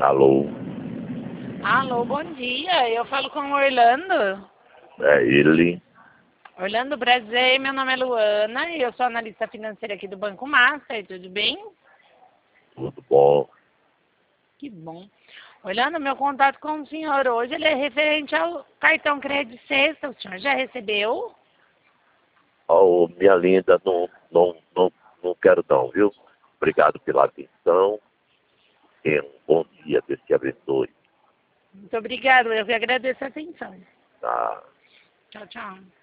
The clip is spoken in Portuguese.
Alô? Alô, bom dia. Eu falo com o Orlando. É ele? Orlando, prazer. Meu nome é Luana e eu sou analista financeira aqui do Banco Master. Tudo bem? Tudo bom? Que bom. Orlando, meu contato com o senhor hoje ele é referente ao cartão crédito sexta. O senhor já recebeu? Oh, minha linda, não quero não, viu? Obrigado pela atenção. Tenha um bom dia, Deus te abençoe. Muito obrigado. Eu que agradeço a atenção. Tá? Tchau, tchau.